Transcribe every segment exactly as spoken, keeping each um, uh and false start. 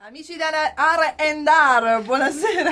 Amici di Ar and Ar, buonasera.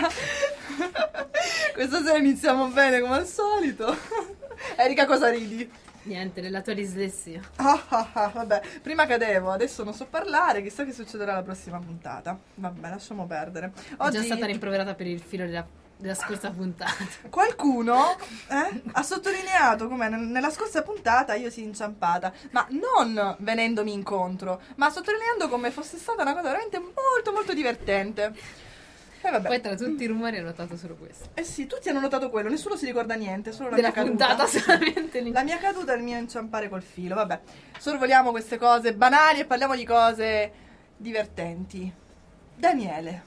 Questa sera iniziamo bene come al solito. Erika, cosa ridi? Niente, nella tua dislessia. Ah, ah, ah, vabbè, prima cadevo, adesso non so parlare, chissà che succederà la prossima puntata. Vabbè, lasciamo perdere. Oggi... È già stata rimproverata per il filo della, della scorsa puntata. Qualcuno eh, ha sottolineato come nella scorsa puntata io sia inciampata, ma non venendomi incontro, ma sottolineando come fosse stata una cosa veramente molto molto divertente. Eh, vabbè. Poi tra tutti i rumori ho notato solo questo. Eh sì, tutti hanno notato quello, nessuno si ricorda niente, solo la della mia puntata caduta. solamente lì. La mia caduta e il mio inciampare col filo, vabbè. Sorvoliamo queste cose banali e parliamo di cose divertenti. Daniele.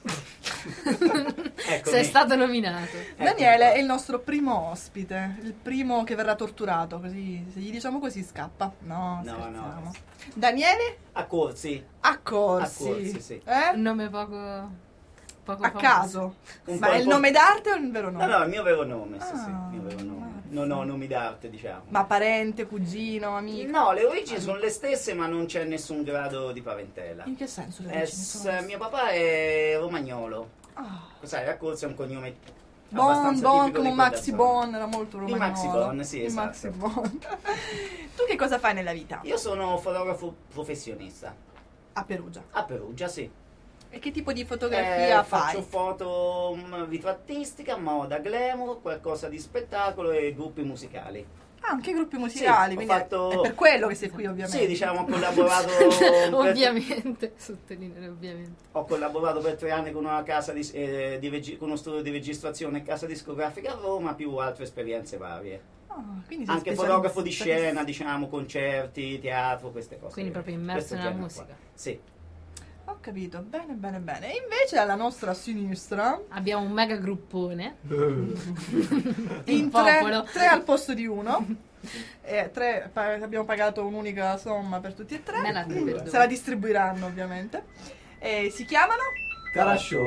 Sei stato nominato. Daniele è il nostro primo ospite, il primo che verrà torturato, così se gli diciamo così scappa. No, no, scherziamo. no. Daniele? Accorsi. Accorsi. Accorsi, sì. Eh? Un nome poco... Poco a famoso. caso. Un Ma è il po'... nome d'arte o il vero nome? No, no, il mio vero nome, sì, ah, sì, il mio vero nome. Non ho nomi d'arte, diciamo. Ma parente, cugino, amico? No, le origini sono le stesse, ma non c'è nessun grado di parentela. In che senso le Eh, origini sono le mio papà è romagnolo. Ah. Sai, Raccorsi è un cognome Bon, abbastanza Bon, tipico come di un quella Maxi zona. Bon, era molto Il romagnolo. Maxi Bon, sì, Il esatto. Maxi Bon. Tu che cosa fai nella vita? Io sono fotografo professionista. A Perugia. A Perugia, sì. E che tipo di fotografia eh, fai? Faccio foto um, ritrattistica, moda, glamour, qualcosa di spettacolo e gruppi musicali. Ah, anche gruppi musicali, sì, quindi fatto... è per quello che sei qui, ovviamente. Sì, diciamo, ho collaborato ovviamente, sottolineare ovviamente. Ho collaborato per tre anni con una casa di, eh, di regi... con uno studio di registrazione e casa discografica a Roma, più altre esperienze varie. Oh, anche fotografo di scena, diciamo, concerti, teatro, queste cose. Quindi proprio immerso nella musica. Qua. Sì. Ho capito, bene, bene, bene. E invece alla nostra sinistra abbiamo un mega gruppone. In tre, tre al posto di uno. E tre, pa- abbiamo pagato un'unica somma per tutti e tre. Se la distribuiranno, ovviamente. E si chiamano? Carasciò.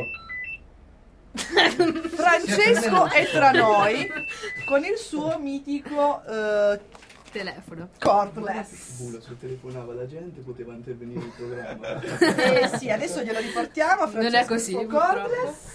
Francesco è tra noi con il suo mitico uh, telefono cordless. Bulla, se telefonava la gente poteva intervenire il programma. Eh sì, adesso glielo riportiamo. Francesco, non è così, cordless.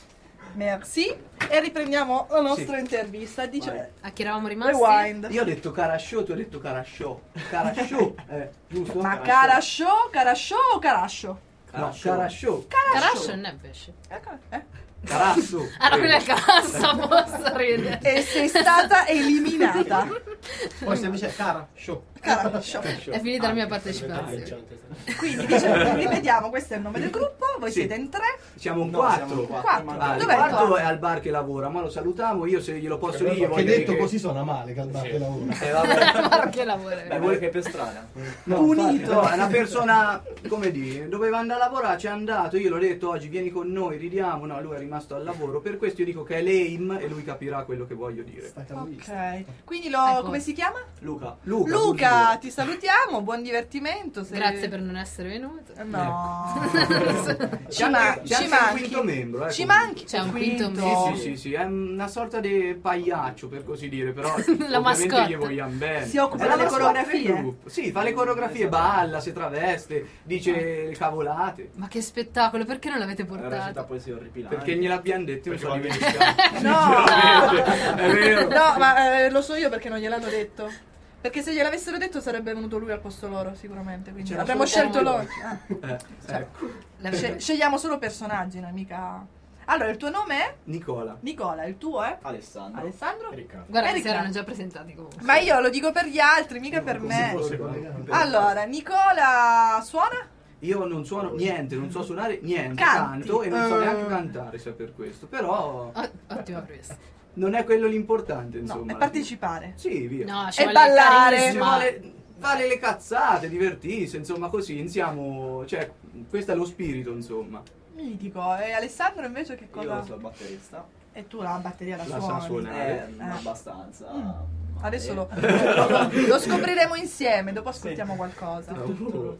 Merci. E riprendiamo la nostra sì. intervista. Dice, a chi eravamo rimasti? Rewind. Io ho detto Carasciò, tu hai detto Carasciò. Carasciò, eh, giusto? Ma Carasciò, Carasciò o Carascio? No, Carasciò. Carascio non è pesce. Eh? Carasso. Ah, no, quella è cassa, posso ridere. E sei stata eliminata. Poi si dice Carasciò. Carasciò. È finita ah, la mia partecipazione. Quindi diciamo, ripetiamo, questo è il nome del gruppo, voi sì. siete in tre. Siamo un no, quattro. Siamo un quattro. quattro. Ah, il quarto è al bar che lavora, ma lo salutiamo, io se glielo posso dire. Io che detto che... così suona male che al bar che lavora. Eh, vabbè. bar che lavora. Beh, vuole che per strada. No, Punito. No, è una persona, come dire, doveva andare a lavorare, c'è andato, io l'ho detto oggi vieni con noi, ridiamo, no, lui è rimasto al lavoro, per questo io dico che è lame e lui capirà quello che voglio dire. Ok, quindi lo, come si chiama? Luca. Luca, Luca, ti salutiamo, buon divertimento. Se... Grazie per non essere venuto. No, ecco. ci, ma- c'è ci anche manchi. un quinto membro. Eh, ci comunque. manchi. C'è un quinto membro. Sì, sì, sì, sì, è una sorta di pagliaccio per così dire, però la ovviamente mascotte. gli vogliamo bene. Si occupa è delle la coreografie. Sì, fa le coreografie, balla, si traveste, dice le cavolate. Ma che spettacolo, perché non l'avete La recita portato? poesie orripilanti. Perché gliel'abbiamo detto, mi sono Perché dimenticato. No, è vero. no, ma eh, lo so io perché non gliel'hanno detto. Perché se gliel'avessero detto sarebbe venuto lui al posto loro, sicuramente. Quindi C'era avremmo solo scelto loro. Ah. Eh, ecco. Sce- scegliamo solo personaggi, noi mica. Allora, il tuo nome è? Nicola. Nicola, il tuo è? Alessandro. Alessandro? Riccardo. Guarda, Erika. si erano già presentati comunque. Ma io lo dico per gli altri, mica per me. Allora, Nicola suona? Io non suono niente, non so suonare niente, Canti. canto e non so Uh. neanche cantare, se per questo. Però Oh, ottima presa. non è quello l'importante, insomma. No, è partecipare. Sì, via. No, ci E vuole ballare. il Ci carisma. vuole fare le cazzate, divertirsi, insomma, così insiamo, cioè, questo è lo spirito, insomma. Mitico. E Alessandro invece che cosa? Io sono batterista. E tu la batteria la, La sa suoni? suonare. Eh, abbastanza. Mm. ma Adesso eh. lo, lo, lo scopriremo insieme, dopo ascoltiamo qualcosa. No.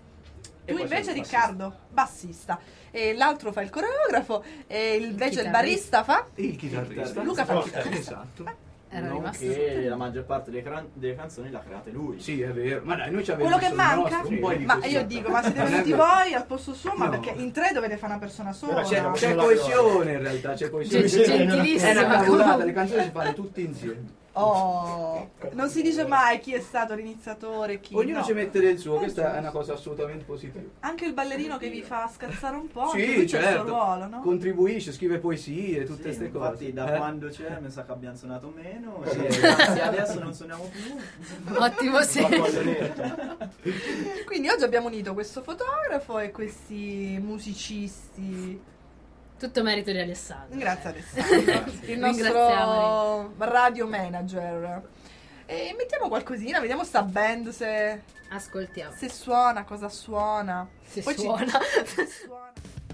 Tu invece Riccardo, bassista, e l'altro fa il coreografo, e invece il chitarrista. barista fa? Il chitarrista. Luca fa il chitarrista. Esatto. Era non rimasto che sotto- la maggior parte delle, cran- delle canzoni l'ha create lui. Sì, è vero. Ma dai, noi ci abbiamo Quello che messo il manca? nostro, un po' di Ma così. io dico, ma siete Non è venuti vero. voi al posto suo? Ma No. perché in tre dovete fare una persona sola. Però C'è, C'è c'è la coesione in realtà, c'è coesione. Gen- È una gentilissima. cavolata, le canzoni si fanno tutte insieme. Oh, non si dice mai chi è stato l'iniziatore e chi Ognuno no. ci mette del suo, questa è una cosa assolutamente positiva. Anche il ballerino che vi fa scazzare un po', anche Sì, lui c'ha il certo. suo ruolo, no? Contribuisce, scrive poesie, tutte Sì, queste cose. infatti da Eh? quando c'è mi sa che abbiamo suonato meno. Sì. E grazie adesso non suoniamo più. Ottimo Ma segno. voglio detto. Quindi oggi abbiamo unito questo fotografo e questi musicisti. Tutto merito di Alessandro. Grazie Alessandro, il nostro Ringraziamoli. radio manager. E mettiamo qualcosina, vediamo sta band se, Ascoltiamo. se suona, cosa suona. Se Poi ci- suona. se suona.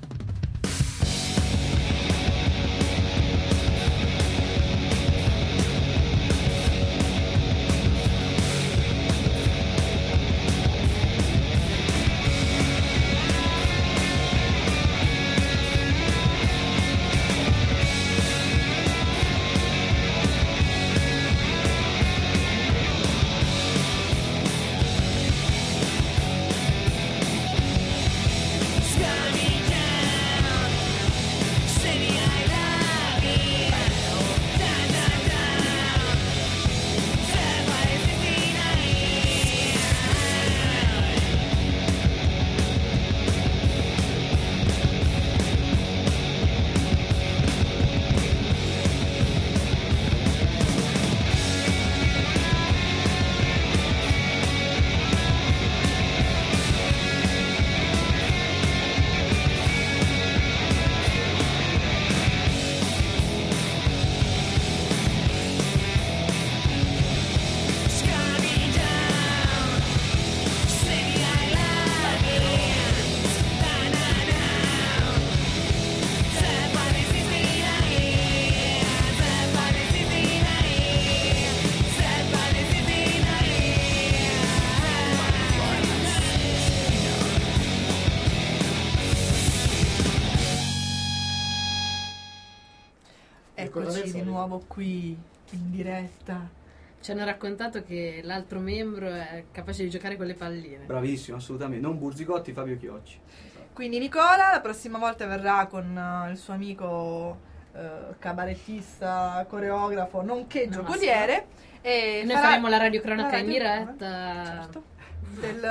Eccoci di nuovo qui in diretta. Ci hanno raccontato che l'altro membro è capace di giocare con le palline. Bravissimo, assolutamente. Non Burzigotti, Fabio Chiocci. Quindi Nicola la prossima volta verrà con eh, il suo amico eh, cabarettista, coreografo, nonché No, giocoliere. E Noi farà faremo la radiocronaca la in radiocronaca, diretta. certo, del,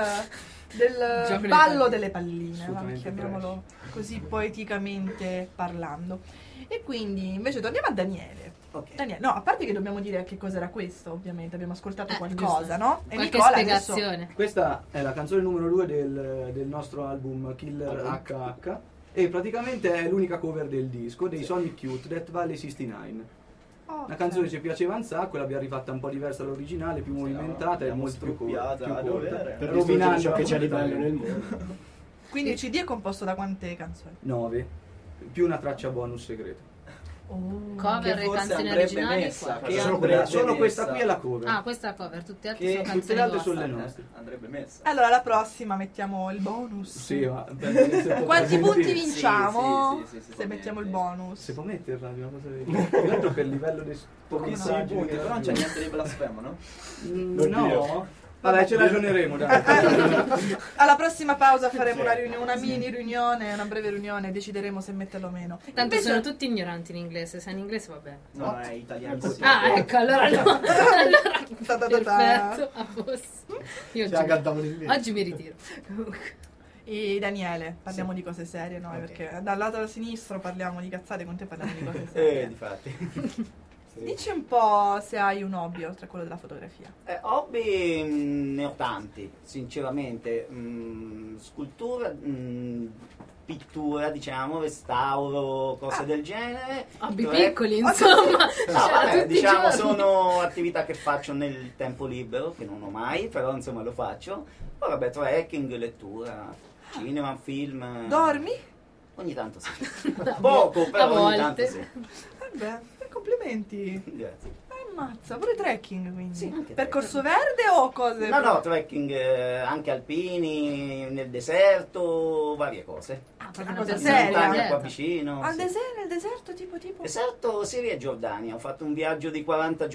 del Gioco delle ballo palline. delle palline, va, Assolutamente chiamiamolo così poeticamente parlando. E quindi invece torniamo a Daniele. Ok. Daniele, no, a parte che dobbiamo dire che cos'era questo, ovviamente, abbiamo ascoltato Eh, qualcosa, giusto. no? E Qualche Nicola adesso- spiegazione. Questa è la canzone numero due del, del nostro album Killer acca acca e praticamente è l'unica cover del disco dei Sonic Youth, Death Valley sessantanove. Oh, Una canzone ci piaceva un sacco, l'abbiamo rifatta un po' diversa dall'originale, più movimentata e l'abbiamo molto più co- struppiata più a corta. dovere. Per Rovinando distruggere ciò che c'è di bello completamente. nel mondo. Quindi il C D è composto da quante canzoni? nove, più una traccia bonus segreto. Oh. Cover Che e forse canzoni andrebbe originali messa, qua. che Solo andrebbe Solo questa messa. qui è la cover. Ah, questa è la cover, tutte le altre Che sono tutte canzoni le altre vostre. sono le Eh, nostre. andrebbe messa. Allora la prossima mettiamo il bonus. Sì, ma penso che sia Quanti poco punti dire. vinciamo Sì, sì, sì, sì, se sì, mettiamo il sì. bonus? Si può metterla di una cosa del Tra l'altro per livello di Pochissimi stronzaggine punti, che però non c'è abbiamo. niente di blasfemo, no? Mm, Oddio. No. Vabbè, ce ragioneremo, dai. Alla prossima pausa faremo una, riunione, una mini riunione, una breve riunione e decideremo se metterlo o meno. Tanto Invece- sono tutti ignoranti in inglese, se in inglese va bene. No, no, è italiano. Ah, ecco, allora no. Allora, Ta ta ta ta. perfetto, a posto. Io Ci ha oggi, cantato l'inglese. oggi mi ritiro. E Daniele, parliamo di cose serie noi, Ok. perché dal lato sinistro parliamo di cazzate, con te parliamo di cose Eh, serie. difatti. Dici un po' se hai un hobby oltre a quello della fotografia. Eh, hobby mh, ne ho tanti, sinceramente. Mh, scultura, mh, pittura, diciamo, restauro, cose Ah. del genere. Hobby Tre- piccoli, insomma. No, Cioè, vabbè, tutti i diciamo giorni. sono attività che faccio nel tempo libero, che non ho mai, però insomma lo faccio. Poi vabbè, trekking, lettura, cinema, film. Dormi? Ogni tanto sì. Poco, però a ogni volte. tanto sì. Vabbè, complimenti. Grazie. Ammazza, pure trekking quindi. Sì, anche Percorso verde o cose? No, no, trekking eh, anche alpini, nel deserto, varie cose. Ah, proprio Una una cosa persona seria. Montagna qua completa. vicino. Al sì. deserto, nel deserto, tipo, tipo. Deserto, Siria e Giordania. Ho fatto un viaggio di quaranta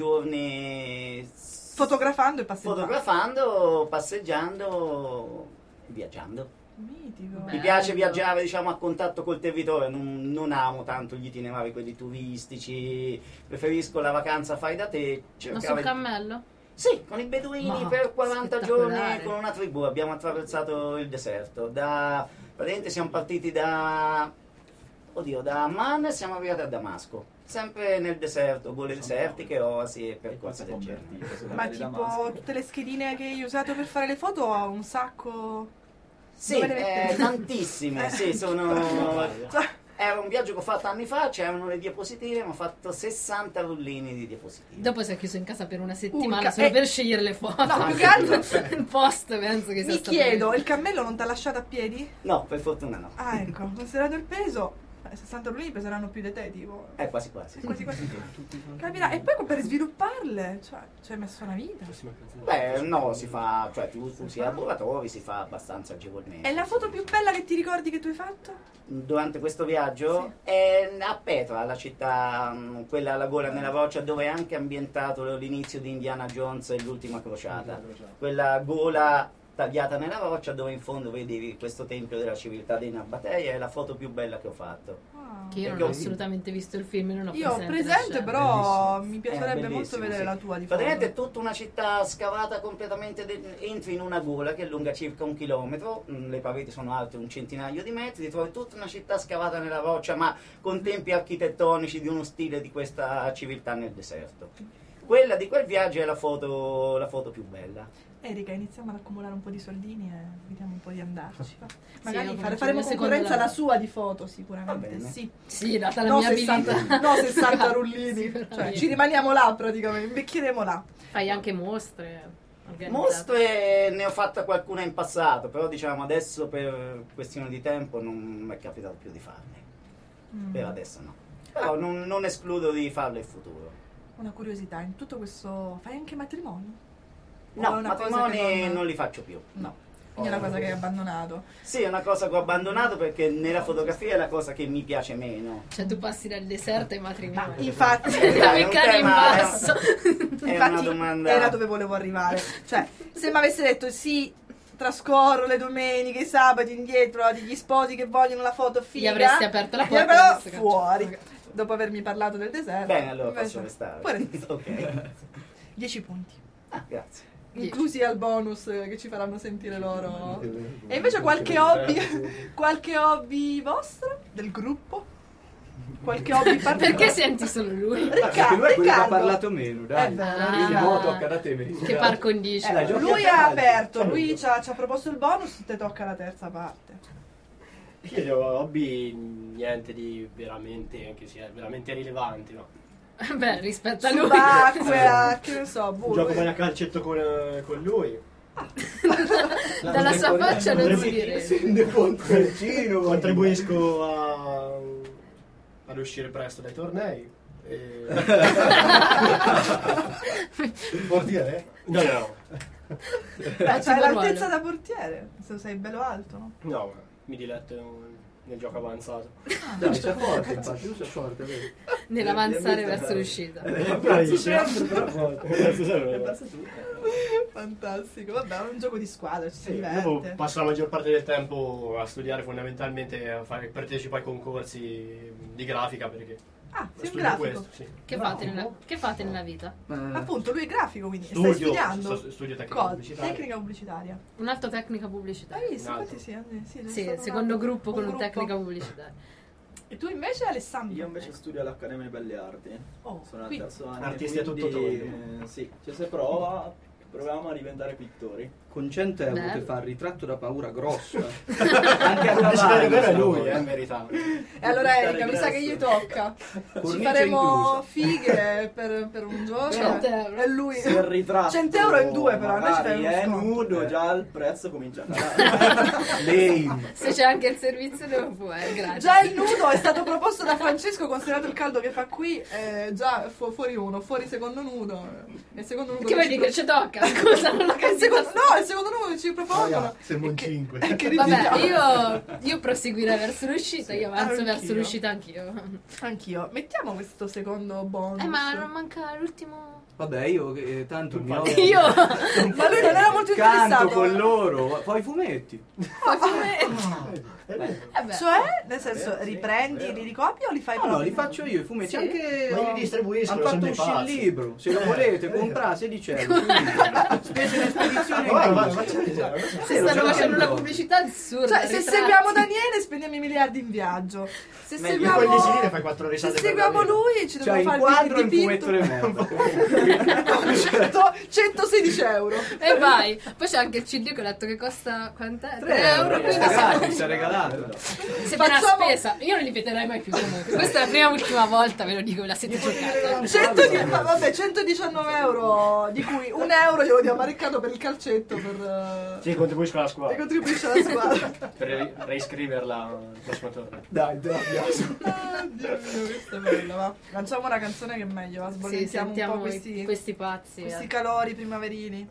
giorni Fotografando e passeggiando. fotografando, passeggiando, viaggiando. Mitico. Beh. Mi piace Bello. viaggiare, diciamo, a contatto col territorio, non, non amo tanto gli itinerari, quelli turistici, preferisco la vacanza fai da te. Ma cercare sul di- cammello? Sì, con i beduini Ma, per quaranta spettacolare. giorni con una tribù abbiamo attraversato il deserto. Da, praticamente siamo partiti da, oddio, da Amman e siamo arrivati a Damasco. Sempre nel deserto, gole desertiche, oasi e percorsi del genere. Ma tipo tutte le schedine che hai usato per fare le foto ho un sacco. Sì, Dove le eh, mettete? tantissime, sì, sono... Cioè, Era un viaggio che ho fatto anni fa, c'erano le diapositive, ma ho fatto sessanta rullini di diapositive. Dopo si è chiuso in casa per una settimana Urca, solo eh. per scegliere le foto. No, più che altro Il post penso che sia mi stato chiedo, il cammello non ti ha lasciato a piedi? No, per fortuna no. Ah, ecco, considerato il peso, eh, sessanta rullini peseranno più di te, tipo. Eh, quasi quasi. Quasi quasi. Capirà. E poi per svilupparle, cioè, ci hai messo una vita. Beh, no, si fa, cioè tu usi laboratori, si fa abbastanza agevolmente. E la foto più bella che ti ricordi che tu hai fatto? Durante questo viaggio è a Petra, la città, mh, quella alla gola nella roccia, dove è anche ambientato l'inizio di Indiana Jones e l'ultima crociata. Quella gola tagliata nella roccia dove in fondo vedi questo tempio della civiltà dei Nabatei, è la foto più bella che ho fatto. Ah. Che io non Perché ho ho- assolutamente visto il film e non ho Io ho presente, la presente, scena. però mi È piacerebbe molto bellissimo, vedere sì. la tua di foto. Praticamente è tutta una città scavata completamente, de- entri in una gola che è lunga circa un chilometro, mh, le pareti sono alte un centinaio di metri, trovi tutta una città scavata nella roccia ma con tempi architettonici di uno stile di questa civiltà nel deserto. Quella di quel viaggio è la foto, la foto più bella. Erika, iniziamo ad accumulare un po' di soldini e vediamo un po' di andarci. va. io Magari come fare- il faremo secondo concorrenza alla lato. sua di foto, Va sicuramente. bene. Sì. Sì, data la No mia sessanta, abilità. no, sessanta rullini. Cioè, Sicuramente. ci rimaniamo là praticamente, invecchieremo là. Fai anche mostre organizzate. Mostre ne ho fatta qualcuna in passato, però diciamo adesso per questione di tempo non mi è capitato più di farne. Mm. Per adesso no. Però non, non escludo di farlo in futuro. Una curiosità, in tutto questo fai anche matrimoni? O è No, una cosa matrimoni che non- non li faccio più. No, quindi è una cosa che hai abbandonato. Sì, è una cosa che ho abbandonato perché nella fotografia è la cosa che mi piace meno. Cioè tu passi dal deserto ai matrimoni. Infatti, Da Dai, è un beccare in tema- basso. È una infatti domanda... era dove volevo arrivare. Cioè, se mi avesse detto sì, trascorro le domeniche, i sabati indietro degli sposi che vogliono la foto figa, Gli avresti aperto la gli porta e avrei- l'avresti fuori. cacciato. Dopo avermi parlato del deserto. Bene, allora invece- posso restare. Puoi restare. Ok. dieci punti. Ah, grazie. Dieci. Inclusi al bonus che ci faranno sentire loro. E invece qualche hobby, qualche hobby vostro? Del gruppo? Qualche hobby particolare? Perché senti solo lui? Perché Riccardo, lui è quello che ha Riccardo. parlato meno, dai. È vero, Ah. Quindi Riccardo. mo tocca da te, mi Che dispiace. par condicio. Eh, dai, giochi Lui a ha calcio. aperto, lui ci ha, ci ha proposto il bonus, te tocca la terza parte. Io ho hobby niente di veramente, che sia veramente rilevante, no? Beh, rispetto a lui. Subacquea, che ne so, boh. Gioco bene a calcetto con, con lui. Dalla sua faccia non si Sende direbbe. controlcino. Contribuisco a, ad uscire presto dai tornei. E... Portiere? No, no, no. Beh, c'hai Tipo l'altezza ruolo. da portiere, se sei bello alto, no? No, ma mi diletto nel gioco avanzato. Dai, sei forte, infatti, tu sei forte, vedi. Nell'avanzare verso l'uscita. Bravissimo. Fantastico, vabbè, è un gioco di squadra, ci si Sì, dopo diverte. passo la maggior parte del tempo a studiare fondamentalmente, a fare, partecipo ai concorsi di grafica perché Ah, sei un studio grafico. questo, sì. Che fate, nella, che fate nella vita? Appunto, lui è grafico, quindi stai Studio, studiando. sto- studio tecnica Cosa? pubblicitaria. Tecnica pubblicitaria. Un'altra tecnica pubblicitaria. Hai visto? Un Infatti altro. sì, eh, sì, c'è Sì, stato il secondo un altro- gruppo con un un gruppo. tecnica pubblicitaria. E tu invece, Alessandro? Io invece studio all'Accademia di Belle Arti. Oh, Sono al qui. terzo anno. Artisti a quindi, tutto tondo. eh, Sì, cioè se prova, proviamo a diventare pittori. Con cento euro Bello. ti fa il ritratto da paura grosso. eh. Anche a Il cavallo. vero è sta lui, cosa. eh, in verità. E allora Erika, mi sa che gli tocca. Ci Cornice faremo inclusa. fighe per, per un giorno. cento euro. E lui... Se il ritratto cento euro in due però, noi ci magari fai è uno sconto. nudo, già il prezzo comincia a calare. Lame. Se c'è anche il servizio dopo può, eh, grazie. Già il nudo è stato proposto da Francesco, considerato il caldo che fa qui, eh, già fu- fuori uno, fuori secondo nudo. E il secondo nudo Che vuoi ci dire che ci tocca? Scusa, non ho pro- il capito. secondo, no, il secondo numero che ci propongono. Ah, siamo in Che- cinque. e che Vabbè, ridiamo. io, io proseguirei verso l'uscita, io avanzo Anch'io. verso l'uscita anch'io. Anch'io. Mettiamo questo secondo bonus. Eh, ma non manca l'ultimo. Vabbè, io eh, tanto mi ho... Io Ma lui non era molto interessato. Canto con loro, poi fumetti. Eh beh. Cioè, nel senso, riprendi, li ricopi o li fai No, no, proprio? li faccio io i fumetti. Sì. Anche Ma io li distribuisco, hanno fatto sono uscire il pazzi. libro. Se lo volete comprare, sedici euro. Spese in spedizione. Guarda, in guarda, Grecia. facciamo vedere. Sì, lo Stanno so, facendo lo una so. pubblicità assurda. Cioè, se ritratti. seguiamo Daniele spendiamo i miliardi in viaggio. Se Meglio seguiamo, Con il lì fai quattro se risate per seguiamo la vita. lui ci Cioè, dobbiamo in fare quadro il in fumetto dipinto. le merda. cento centosedici euro. E vai. Poi c'è anche il C D che ho detto che costa quant'è? tre tre euro. euro, Quindi sta siamo- gratis, sta regalato. sembra una Facciamo- spesa. Io non li ripeterei mai più comunque. Questa è la prima e ultima volta, ve lo dico, ve la siete giocata. cento, ma vabbè, centodiciannove euro, di cui un euro glielo diamo a Riccardo per il calcetto per, Sì, contribuisco alla eh, e squadra. contribuisce alla squadra. Per ri- reiscriverla il prossimo torneo. Dai, te la piace. Ah, Dio mio, questa è bella, va. Lanciamo una canzone che è meglio, va. Sì, Sbollentiamo un po' sentiamo i- questi, questi pazzi. questi eh. calori primaverili.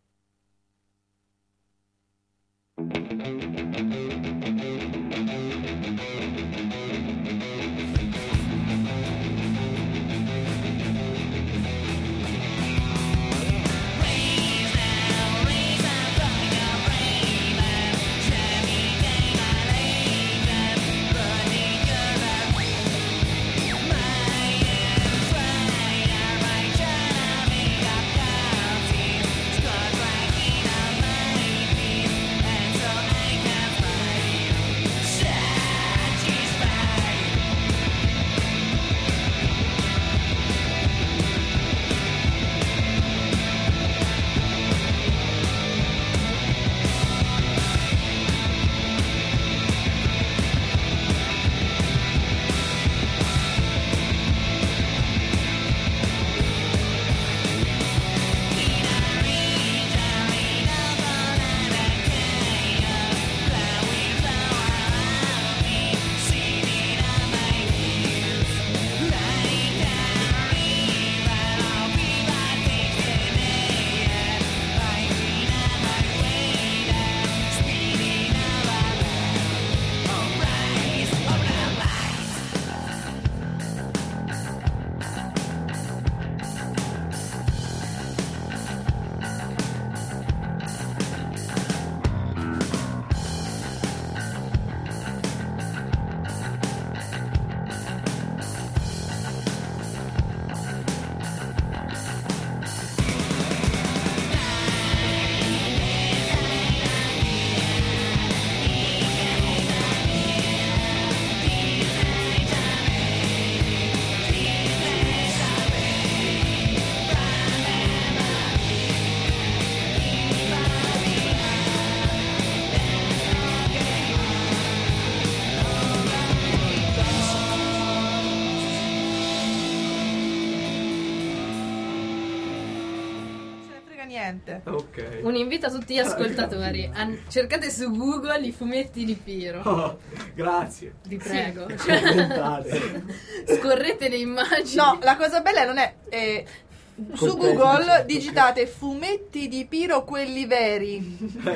niente. Ok. Un invito a tutti gli ascoltatori. a- cercate su Google i fumetti di Piro. Oh, grazie. Vi prego. Commentate. Scorrete le immagini. No, la cosa bella non è... eh, su Coltelli, Google diciamo, digitate fumetti di Piro quelli veri.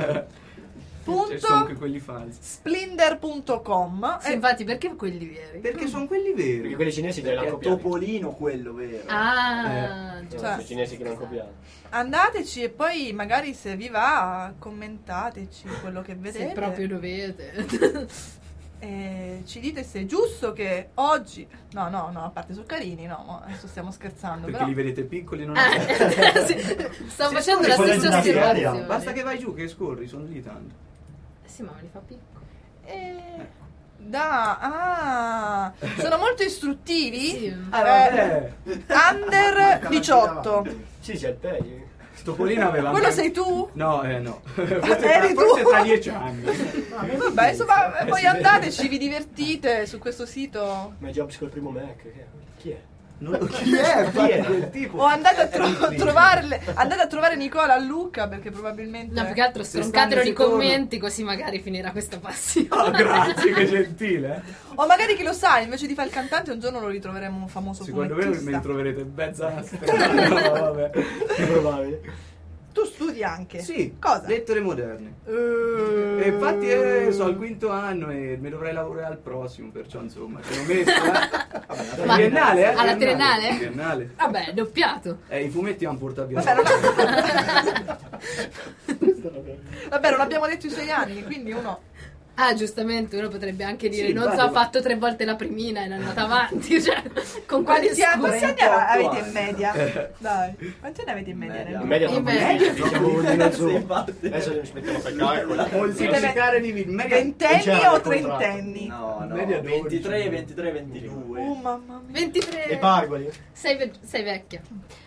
Ci sono Punto anche quelli falsi. splinder punto com. Sì, infatti, perché quelli veri? Perché sono quelli veri. Perché quelli cinesi te li hanno Perché è copiati. Topolino quello vero. Ah, Eh. giusto. Cioè- I cinesi che l'hanno copiato. Andateci e poi magari se vi va commentateci quello che vedete. Se proprio dovete. E ci dite se è giusto che oggi... No, no, no, a parte sono carini, no, ma adesso stiamo scherzando. Perché Però... li vedete piccoli non Ah, sì, Stavo Sì, facendo scusi, la quella stessa ginnastica, osservazione. Basta che vai giù che scorri, sono lì tanto. Sì, ma me li fa piccoli. Eh, da, ah, sono molto istruttivi. Sì. Ah, Eh, vabbè. under diciotto. Sì, c'è il peggio. Topolino aveva Quello anche- sei tu? No, eh no. Eri Forse, tu? forse tra dieci anni. Vabbè, insomma, Eh, poi si andateci, vi divertite su questo sito. Ma Jobs col primo Mac. che- Chi è? Non lo chi è, Chi è? quel tipo. O andate a, tro- difficile. trovarle, andate a trovare Nicola a Lucca perché probabilmente... No, più che altro Se stroncatelo stanno nei si torna. commenti così magari finirà questa passione. Oh, grazie, che gentile. O magari chi lo sa, invece di fare il cantante un giorno lo ritroveremo un famoso Secondo me me fumettista. li troverete in mezza strada. No, vabbè. Più probabile. Tu studi anche? Sì, Cosa? lettere moderne. Uh, E infatti eh, so al quinto anno e mi dovrei lavorare al prossimo, perciò insomma ci ho messo, eh. Ma- Triennale, eh? alla triennale? Triennale. Vabbè, doppiato. Eh, i fumetti hanno portato via. Vabbè, non... Vabbè, non abbiamo detto i suoi anni, quindi uno... Ah, giustamente, uno potrebbe anche dire Sì, non infatti, so, ha ma- fatto tre volte la primina e è andata avanti, cioè, con quali Quanti anni, scuse? quanti anni avete trentotto in media? Dai, quanti anni avete in media? Media. nel- In media In sono media. pochissimi, Sì, infatti. adesso ci mettiamo per calcolo. Moltiplicare di media. Ventenni c'era o il contratto. trentenni? No, no, Media dodici. ventitré, ventitré, ventidue. Oh mamma mia. ventitré. E Pargoli? Sei, ve- sei vecchia.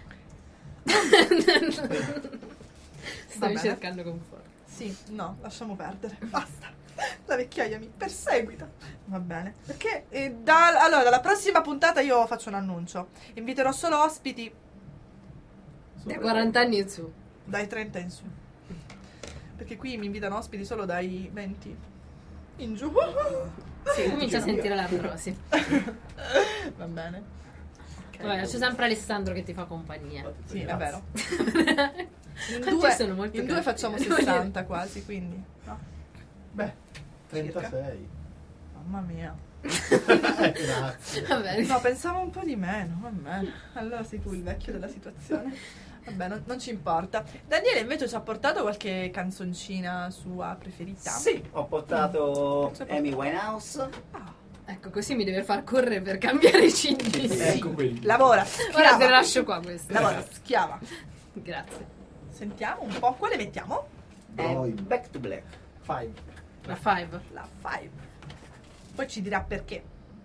Stavi bene. cercando conforto. Sì, no, lasciamo perdere. Basta. La vecchiaia mi perseguita. Va bene. Perché eh, da, allora, dalla prossima puntata io faccio un annuncio. Inviterò solo ospiti Da quaranta anni in su. dai trenta in su. Perché qui mi invitano ospiti solo dai venti in giù. Sì, comincia a sentire l'artrosi. Va bene. Ok. Vabbè, c'è sempre Alessandro che ti fa compagnia. Sì, è vero. In Ci due, sono molto in due cattivi. facciamo Devo sessanta quasi, quindi. No. Beh, trentasei. Mamma mia. Grazie. Vabbè, No, pensavo un po' di meno, va bene. Allora sei tu il vecchio della situazione. Vabbè, non, non ci importa. Daniele invece ci ha portato qualche canzoncina sua preferita. Sì, ho portato Cosa Amy Winehouse. Ah, ecco, così mi deve far correre per cambiare i C D. Ecco quelli. lavora, Ora te schiava. lo lascio qua questo. Lavora, schiava. Grazie. Sentiamo un po', quale mettiamo? E Back to Black. Five. La five. La five. Poi ci dirà perché.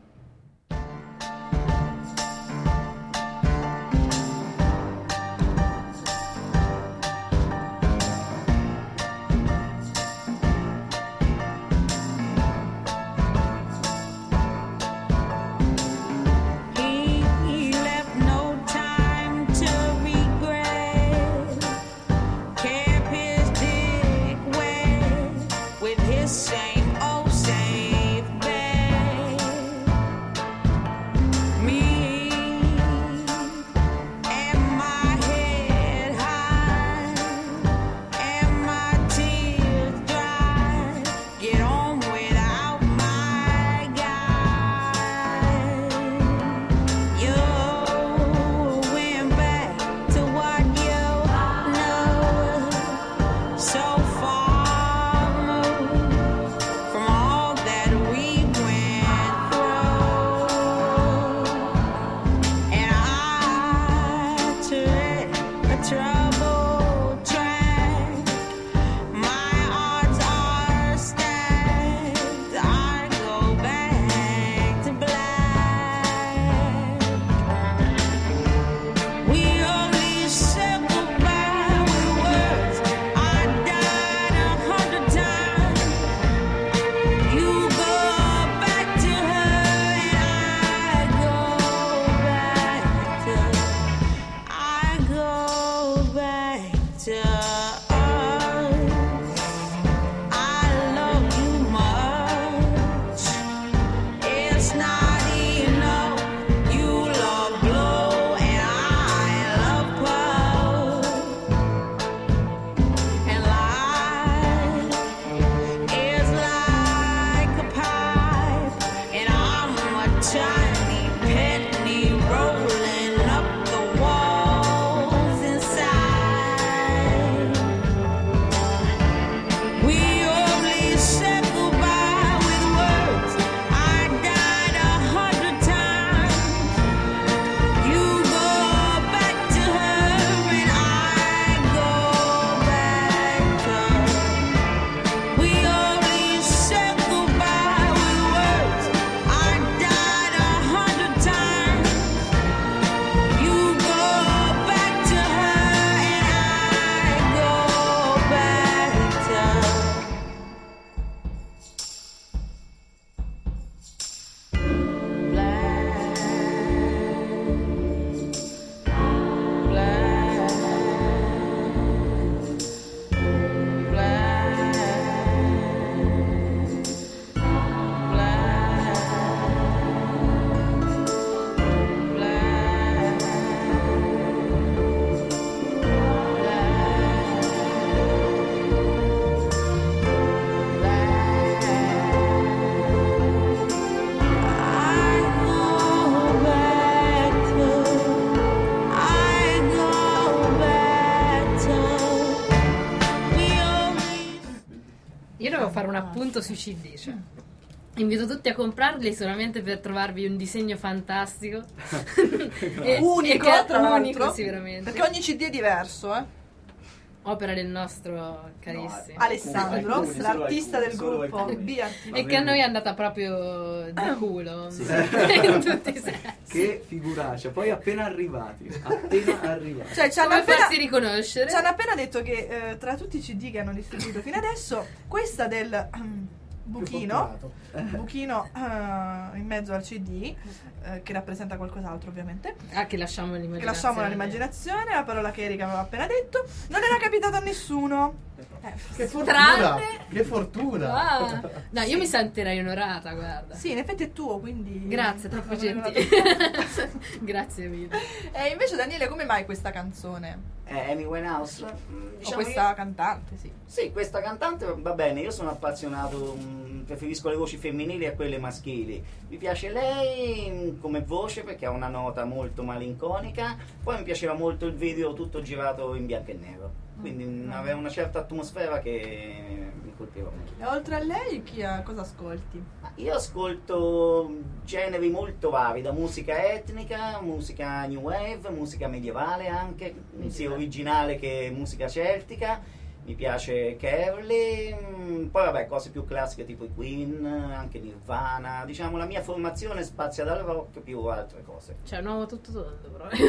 He left no time to regret. Kept his dick wet with his same old safe bet. appunto sui C D. Cioè. Invito tutti a comprarli solamente per trovarvi un disegno fantastico. e, Unico, e che- tra l'altro, unico, sì, veramente. Perché ogni C D è diverso, eh. Opera del nostro carissimo. Alessandro, alcuni, solo l'artista alcuni, del solo gruppo. alcuni. B artista. E che a noi è andata proprio di culo. Sì. In tutti i sensi. Che figuraccia, poi appena arrivati, appena arrivati. Cioè, ci hanno Come appena, farsi riconoscere? ci hanno appena detto che eh, tra tutti i C D che hanno distribuito fino adesso, questa del um, buchino, buchino eh, in mezzo al C D, eh, che rappresenta qualcos'altro ovviamente, Ah, che lasciamo che l'immaginazione. lasciamo all'immaginazione, la parola che Erika aveva appena detto, non era capitato a nessuno. Eh, Che fortuna! Tranne- Che fortuna! Ah. No, io mi sentirei onorata, guarda. sì, in effetti è tuo, quindi... Grazie, troppo L'avevo gentile. Grazie mille. E invece Daniele, come mai questa canzone? Eh, Amy Winehouse? mm, O Diciamo questa io- cantante, sì. Sì, questa cantante va bene, io sono appassionato, mh, preferisco le voci femminili a quelle maschili. Mi piace lei mh, come voce perché ha una nota molto malinconica, poi mi piaceva molto il video tutto girato in bianco e nero, quindi mh, aveva una certa atmosfera che mi colpiva molto. E oltre a lei, chi ha, cosa ascolti? Ma io ascolto generi molto vari, da musica etnica, musica new wave, musica medievale anche, sia originale che musica celtica. Mi piace Carly, mm, poi vabbè cose più classiche tipo i Queen, anche Nirvana. Diciamo la mia formazione spazia dal rock più altre cose. Cioè, un uomo tutto tondo, proprio.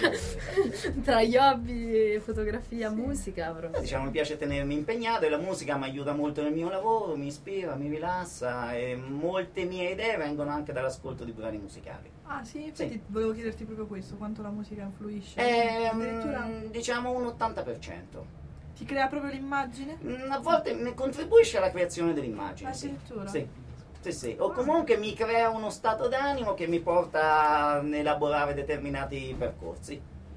Tra gli hobby, fotografia, musica, proprio. Diciamo mi piace tenermi impegnato e la musica mi aiuta molto nel mio lavoro, mi ispira, mi rilassa e molte mie idee vengono anche dall'ascolto di brani musicali. Ah sì, infatti Sì. volevo chiederti proprio questo, quanto la musica influisce. Ehm, Addirittura diciamo un ottanta per cento. ti crea proprio l'immagine? Mm, A volte mi contribuisce alla creazione dell'immagine. Sì. Addirittura? Sì. Sì, sì. O comunque mi crea uno stato d'animo che mi porta a elaborare determinati percorsi.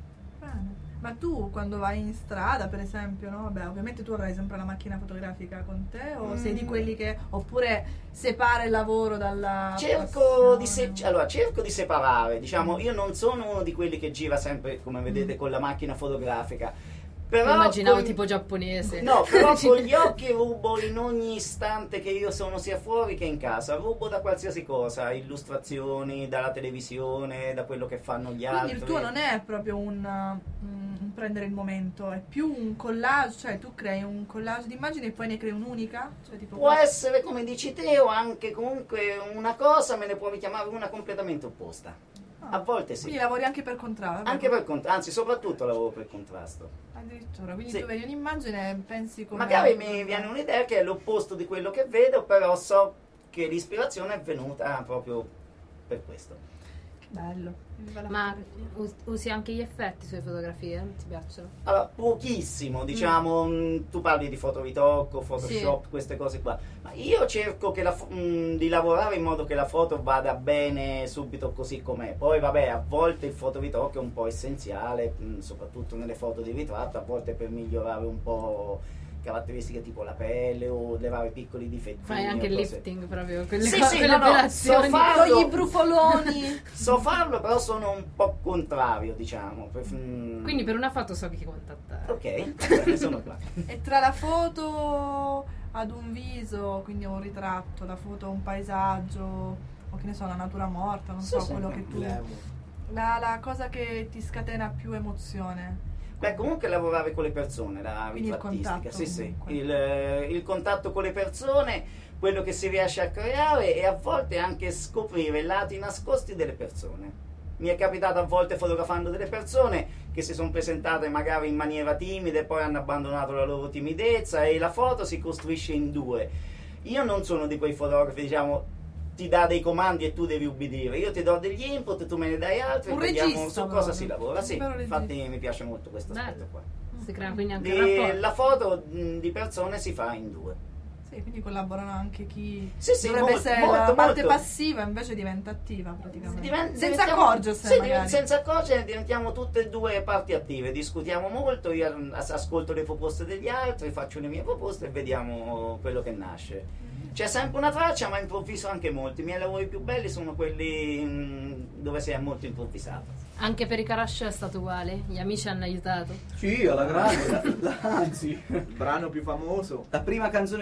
Bene. Ma tu quando vai in strada, per esempio, no? Vabbè, ovviamente tu avrai sempre la macchina fotografica con te o Mm. sei di quelli che oppure separa il lavoro dalla Cerco di, passione? se- allora, cerco di separare, diciamo, io non sono uno di quelli che gira sempre, come vedete, Mm. con la macchina fotografica. Mi Però immaginavo con- tipo giapponese. No, però con gli occhi rubo in ogni istante che io sono sia fuori che in casa, rubo da qualsiasi cosa, illustrazioni, dalla televisione, da quello che fanno gli Quindi altri. il tuo non è proprio un, uh, un prendere il momento, è più un collage, cioè tu crei un collage di immagini e poi ne crei un'unica? Cioè, tipo Può questo. essere come dici te o anche comunque una cosa me ne può richiamare una completamente opposta. Ah. A volte sì. Quindi lavori anche per contrasto? Anche per cont- anzi soprattutto lavoro per contrasto. Addirittura, quindi Sì. tu vedi un'immagine e pensi come... Magari mi viene un'idea che è l'opposto di quello che vedo, però so che l'ispirazione è venuta proprio per questo. Che bello. Viva la Ma fotografia. us- usi anche gli effetti sulle fotografie? Ti piacciono? Allora, pochissimo, diciamo, mh, tu parli di fotoritocco, Photoshop, Sì. queste cose qua, ma io cerco che la fo- mh, di lavorare in modo che la foto vada bene subito così com'è. Poi vabbè, a volte il fotoritocco è un po' essenziale, mh, soprattutto nelle foto di ritratto, a volte per migliorare un po' caratteristiche tipo la pelle o levare piccoli difetti. Fai anche il lifting proprio, quelle, Sì, co- sì, quelle no, no, operazioni. so farlo. Con gli brufoloni. So farlo, però sono un po' contrario, diciamo. Per- mh, Quindi per una foto so chi contattare. Ok, va bene, sono qua. E tra la foto ad un viso, quindi un ritratto, la foto a un paesaggio, o che ne so, la natura morta, non Sì, so, sì. quello che tu... La, la cosa che ti scatena più emozione. Beh, comunque lavorare con le persone, la Quindi il ritrattistica, contatto, sì, sì. comunque. Il, eh, il contatto con le persone, quello che si riesce a creare e a volte anche scoprire i lati nascosti delle persone. Mi è capitato a volte fotografando delle persone che si sono presentate magari in maniera timida e poi hanno abbandonato la loro timidezza e la foto si costruisce in due. Io non sono di quei fotografi, diciamo, ti dà dei comandi e tu devi ubbidire. Io ti do degli input, tu me ne dai altri Un e vediamo regista, su cosa proprio. si lavora. Sì, Un vero regista. infatti mi piace molto questo Bello. aspetto qua. Si crea quindi anche Di- un rapporto. la foto mh, di persone si fa in due. Sì, quindi collaborano anche chi Sì, sì, dovrebbe molto, essere la molto, parte molto. passiva, invece diventa attiva praticamente. Diven- senza diventiamo- accorgersene sì, magari. senza accorgere diventiamo tutte e due parti attive, discutiamo molto, io as- ascolto le proposte degli altri, faccio le mie proposte e vediamo quello che nasce. C'è sempre una traccia, ma improvviso anche molti. I miei lavori più belli sono quelli mh, dove si è molto improvvisato. Anche per i Karash è stato uguale? Gli amici hanno aiutato? Sì, alla grande, la- la- anzi, Il brano più famoso. la prima canzone che abbiamo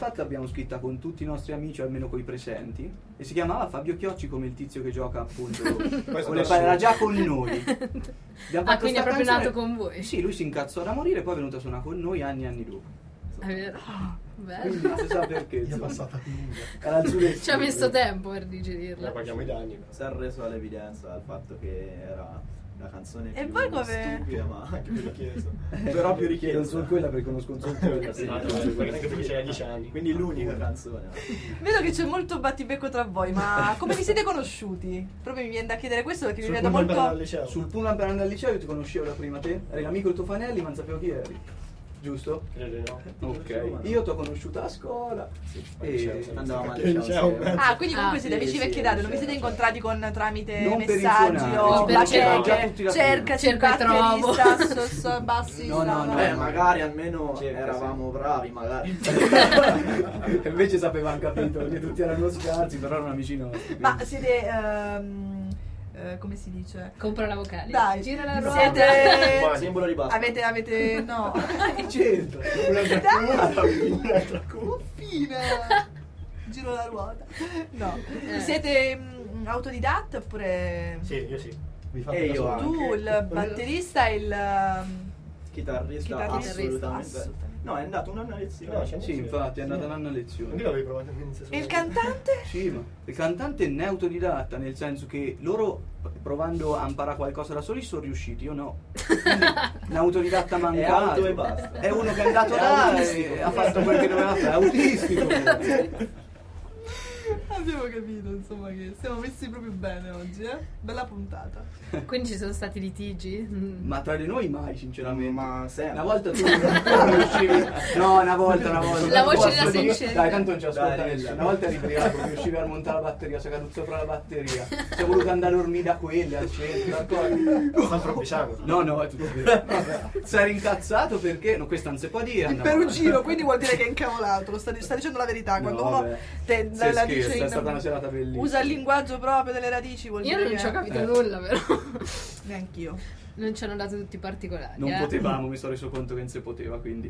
infatti l'abbiamo scritta con tutti i nostri amici, almeno coi presenti, e si chiamava Fabio Chiocci, come il tizio che gioca appunto con le palle, era già con noi. Abbiamo Ah, fatto quindi è sta proprio canzone- nato con voi? Sì, lui si incazzò da morire, poi è venuto a suonare con noi anni e anni dopo. È vero. Bello. Quindi non si sa perché. Gli è insomma. passata lunga. Era il suo destino. Ci ha messo tempo per La digerirla. paghiamo i danni. Si è reso all'evidenza al fatto che era la canzone E più voi come- stupida ma anche più richiesta. Però più richiesta. Non solo quella perché conosco un solo quella. Sì, Ah, sì, no, anche perché c'hai dieci anni. Quindi l'unica canzone. Vedo che c'è molto battibecco tra voi, ma come vi siete conosciuti? Proprio mi viene da chiedere questo perché mi Sul vedo pullman per andare al molto... liceo. Sul pullman per andare al liceo io ti conoscevo da prima te, eri l'amico del tuo Fanelli ma non sapevo chi eri. Giusto? Credo di no. Ok. Io ti ho conosciuta a scuola e Andavamo al Che liceo, liceo. eh. Ah, quindi comunque Ah, siete sì, amici sì, vecchie date, non vi c'era, siete c'era. incontrati con tramite Non per messaggi insuonare, o ci conoscevamo bacheche, già tutti da cerca, Cerco e trovo. batterista, so, so, bassista. No, no, no. Eh, magari almeno Certo, eravamo bravi, magari. E invece sapevamo capito che tutti erano scarsi, però erano amici nostri. Ma siete... ehm, eh, come si dice? Compra la vocale. Dai, Gira la ruota. siete... Simbolo di basta. Avete, avete... no. certo. Muffina! Giro la ruota. No. Eh. Siete mm, autodidatta oppure... Sì, io sì. Vi fate E da io soli? anche. Tu, il batterista e il... um, Chitarrista, Chitarrista, assolutamente. assolutamente. No, è andato un anno a lezione. No, c'è- Sì, infatti è andata l'anno a Anche lezione. l'avevi provato all'inizio. E il cantante? Sì, ma il cantante è autodidatta, nel senso che loro provando a imparare qualcosa da soli sono riusciti, io no. Quindi, un autodidatta mancato. È auto e basta. È uno che è andato È là autistico. e ha fatto quel che doveva fare, è autistico. Abbiamo capito, insomma, che siamo messi proprio bene oggi, eh? Bella puntata. Quindi ci sono stati litigi? Mm. Ma tra di noi mai, sinceramente. Ma sempre. Una volta tu non riuscivi. No, una volta, una volta. La voce Posso della dire- sincerità. Dai, tanto non ci ascolta Dai, nessuno. dai. Una volta eri ubriaco, non riuscivi a montare la batteria, si è caduto sopra la batteria. Si è voluto andare a dormire da quelli al centro. d'accordo? Sta improvvisando. No, no, è tutto vero. Si era incazzato perché. No, questo non si può dire. Il andava- perugino, quindi vuol dire che è incavolato, lo sta, sta dicendo la verità. Quando No, uno vabbè. te, Se la scherza, dice è in- stata una serata bellissima. usa il linguaggio proprio delle radici, vuol Io dire non che... ci ho capito Eh. nulla, però. Neanch'io. Non ci hanno dato tutti i particolari. Non eh. potevamo, mi sono reso conto che non si poteva, quindi.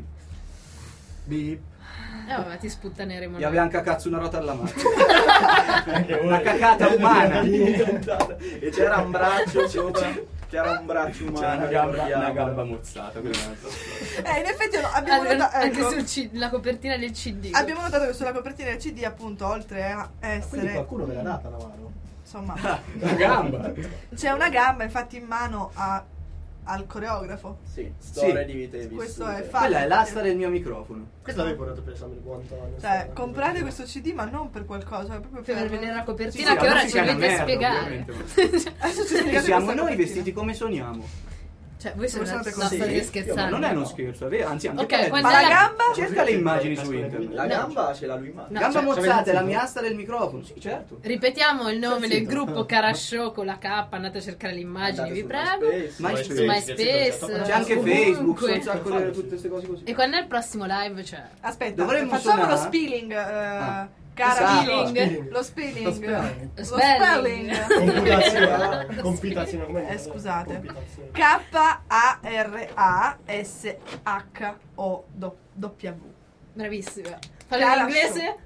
Beep. Eh, vabbè, ti sputtaneremo. Gli noi. avevamo cacazzo una rota alla macchina. Una cacata umana. E c'era un braccio sopra. C'era un braccio C'era umano. una gamba, una ricordiamolo. gamba mozzata. Quella è un'altra storia. Eh, in effetti no, abbiamo, Allora, nota- anche ecco, sul C- la copertina del C D. abbiamo notato che sulla copertina del C D, appunto, oltre a Quindi essere... qualcuno ve l'ha data una mano? Insomma, La gamba. c'è una gamba, infatti, in mano a- al coreografo. Sì, storie di vite vissute. Questo è fa- Quella è l'asta del mio microfono. Questo l'avevi portato per esame del buon Antonio. Cioè, comprate questo C D, ma non per qualcosa, è proprio Per per... vedere la Sì, copertina sì, che la ora musica ci è una dovete merda, spiegare. ovviamente, ma- Adesso ci E spiegate siamo questa noi copertina. vestiti come sogniamo. Cioè, voi siete Come no, sono così? state Io- scherzando. Ma non è uno scherzo, è vero? Anzi, anche Ok, peggio. quando Ma è la la- gamba? Cerca le immagini su internet. La No. gamba ce l'ha lui in mano. No, Gamba cioè, mozzata è la mia asta del microfono. Sì, certo. Ripetiamo il nome del Zitto. gruppo Carashow con la K, andate a cercare le immagini, vi prego. MySpace. Su MySpace, C'è anche ovunque. Facebook, c'è un sacco di tutte queste cose così. E quando è il prossimo live? Cioè, Aspetta, Dovremmo facciamo suonare? lo spilling, eh, Ah. cara Spilling. Spilling. Lo spilling. Lo spelling. Lo Spelling. Computazione. Compitazione. come- Eh, scusate. Compitazione. K A R A S H O W. bravissima. Fallo in Carashow. inglese?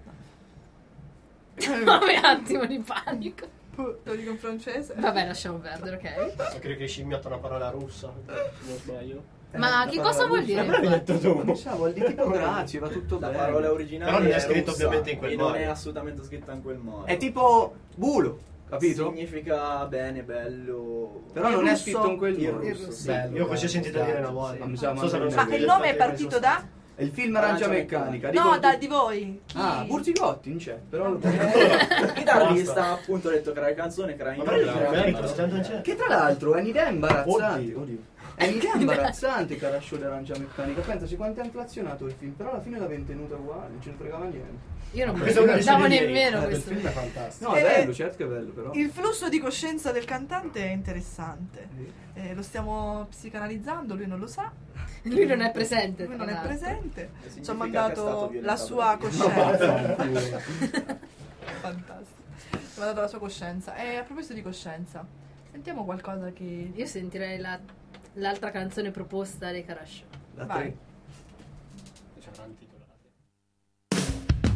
Come attimo di panico. Puh, Lo dico in francese. Vabbè, lasciamo perdere, ok? Ma credo che scimmiotta una parola russa. Se non sbaglio. Ma che cosa vuol dire? Ma l'hai detto tu. Non so, vuol dire tipo grazie, va tutto La bene. parola originale Però non è scritto russa ovviamente in quel e modo. non è assolutamente scritta in quel modo. È tipo bulo, capito? Significa bene, bello. Però Il non è russo? scritto in quel Il modo. russo, sì. Bello. Io così ho sentito dire una volta. Ma mi sa, So se ma non non Ma è il nome è partito da? È il film Arancia Arancia Meccanica. Meccanica. No, ricordi- da di voi. Chi? Ah, Burzigotti non c'è, però... Il chitarrista appunto ha detto che era la canzone, che era in Ma però inglese. il merito, se tanto non c'è. Che tra l'altro è un'idea imbarazzante. Oddio, oddio. È un'idea imbarazzante Carashow d'Arancia Meccanica. Pensaci quanto è inflazionato il film, però alla fine l'aveva tenuta uguale, non ce ne fregava niente. Io non me Questo lo è uno ricordavo dei miei. nemmeno Eh, il questo. film è fantastico. No, è Eh, bello, certo che è bello, però. Il flusso di coscienza del cantante è interessante. Eh, lo stiamo psicanalizzando, lui non lo sa. Lui non è presente. Lui tra non è l'altro. presente. Significa Ci ha che è stato mandato violentato la sua da- coscienza. Fantastico. Ci ha mandato la sua coscienza. E a proposito di coscienza, sentiamo qualcosa che... Io sentirei la- l'altra canzone proposta dei Carashow. Da Vai. tre. C'è un titolate.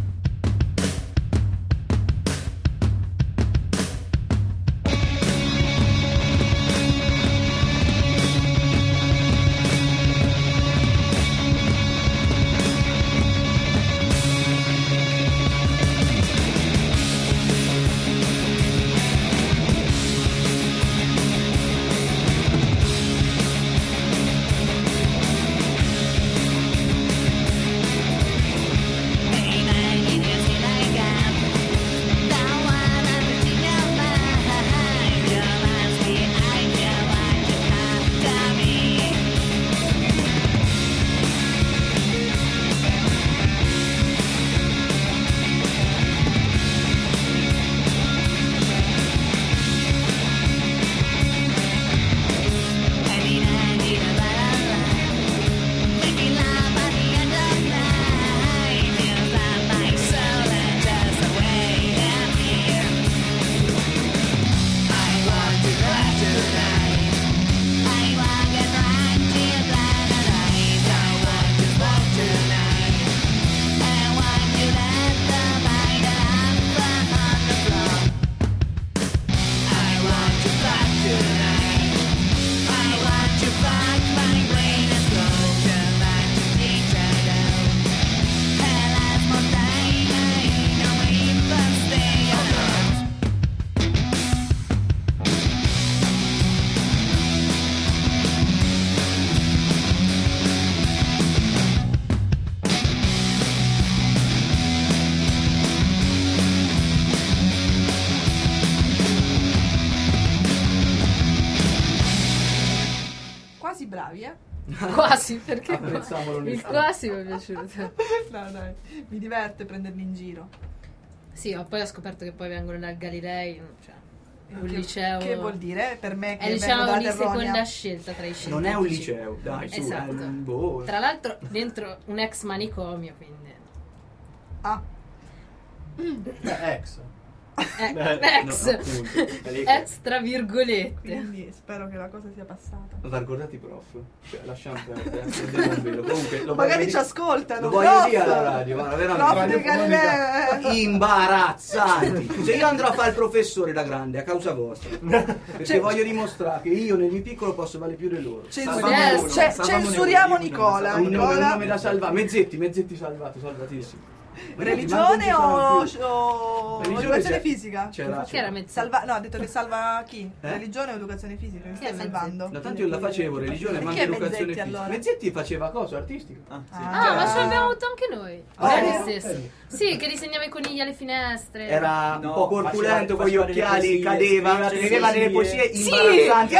bravi, eh? Quasi, perché Apprezziamo il l'onestà. quasi mi è piaciuto. No, dai, mi diverte prenderli in giro. Sì, ma poi ho scoperto che poi vengono dal Galilei, cioè è un Che- liceo. Che vuol dire? Per me che È il vengo liceo dalla di Terronia. seconda scelta tra i scientifici. Non è un liceo, dai, su, Esatto. è un boh. Tra l'altro dentro un ex manicomio, quindi Ah, Eh, ex. eh, Eh, ex, no, appunto. È lì che- ex tra virgolette. quindi spero che la cosa sia passata. Ma ricordati prof, cioè lasciamo perdere, eh, non vedo. Comunque lo Magari voglio ci dire- ascoltano. Lo voglio prof! dire alla radio, guarda, Prof veramente. di Galileo. Imbarazzanti. Se io andrò a fare il professore da grande a causa vostra, perché Cioè- voglio dimostrare che io nel mio piccolo posso valere più di loro. Censu- Salvamone uno, ce- salvamone censuriamo uno, io Nicola. Un nome, un Nicola. nome da salvare, Mezzetti, Mezzetti salvato, salvatissimo. Religione o, o Religione educazione c'è- fisica? C'era, Che era c'era. mezzo? Salva- no, ha detto che salva chi? Eh? Religione o educazione fisica? Mi Chi stai è Mezzetti? salvando? Da tanto io la facevo, religione, ma Chi anche è educazione Mezzetti, fisica. allora? Mezzetti faceva cosa? Artistica. Ah, sì. Ah, ma ce l'abbiamo avuto anche noi. Oh. Era Eh, lo stesso. Sì, che disegnava i conigli alle finestre. Era No, un po' corpulento, faceva- con gli faceva delle occhiali, poesie, cadeva, scriveva scriveva delle delle poesie Sì! imbarazzanti.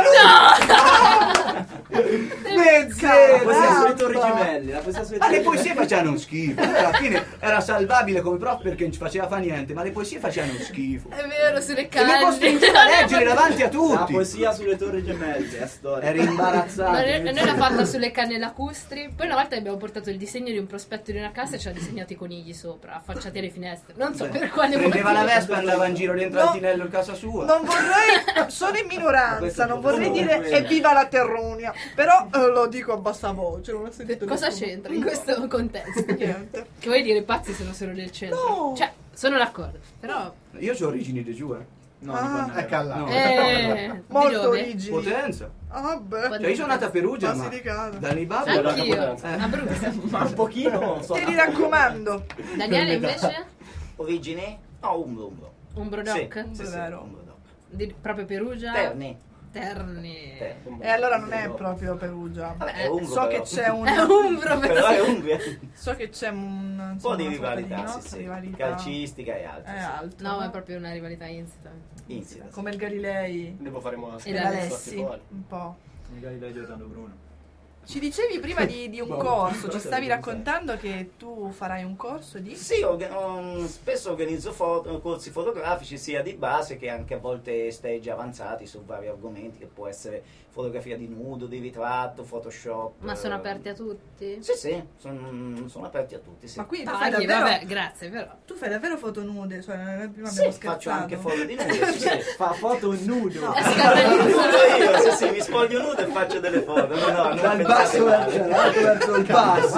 Mezzetti! La poesia sulle Caramba. torri gemelle, la poesia sulle Ma torri le poesie facevano schifo. Alla fine era salvabile come prof perché non ci faceva fa niente, ma le poesie facevano schifo. È vero, sulle E mi canne. costringeva a leggere davanti a La tutti. poesia sulle torri gemelle, è storia. Era No, imbarazzante. noi noi l'ha fatta sulle canne lacustri. Poi una volta abbiamo portato il disegno di un prospetto di una casa e ci ha disegnato i conigli sopra, affacciati alle finestre. Non so per quale Prendeva motivo. la vespa e andava in giro dentro No. al tinello in casa sua. Non vorrei, sono in minoranza, non vorrei dire Comunque. evviva la Terronia, però eh, lo dico a bassa voce, non ho sentito Cosa nessuno. c'entra in questo contesto? Niente. Che vuoi dire, i pazzi sono solo del centro? No. Cioè, sono d'accordo, però... Io ho origini di giù, eh. No, Ah, non È callato. No. Eh, di Molto dove? origini. Potenza. Ah, vabbè. Cioè io sono nata a Perugia, ma Basilicata. dalle basi Anch'io, Eh. Abruzzo. Ma un pochino so. Ti raccomando. Daniele invece? Origini? No, Umbro, Umbro. Umbro Sì, Doc? sì, sì, Vero. Umbro Doc. Di- proprio Perugia? Terni. Terni. Terni. E allora non è proprio Perugia. Vabbè, Eh, è Umbro, So che però. c'è un È Umbro, Però è però. Umbria. so che c'è un Un po' insomma, di una sorta rivalità, no? sì, sì. rivalità. Calcistica e altro. È sì. alto. No, è proprio una rivalità insita. Insita, sì. come il Galilei Dopo faremo la E e la l'Alessi, particolare. un po'. Magari lei Giordano Bruno. Ci dicevi prima di, di un Boh, corso, ci cosa stavi devo raccontando che tu farai un corso di... Sì, orga- um, spesso organizzo foto- corsi fotografici sia di base che anche a volte stage avanzati su vari argomenti, che può essere fotografia di nudo, di ritratto, Photoshop. Ma sono eh, aperti a tutti? Sì, sì, son- sono aperti a tutti, sì. Ma quindi tu fai Paghi, davvero, vabbè, grazie, però. tu fai davvero foto nude? Cioè, prima Sì, abbiamo faccio scherzato. anche foto di nudo, sì, sì. Fa foto nudo. No. È Nudo scandalizzato. io, sì, sì, mi spoglio nudo e faccio delle foto. No, no, non dal pensate basso male. verso l'alto verso il basso.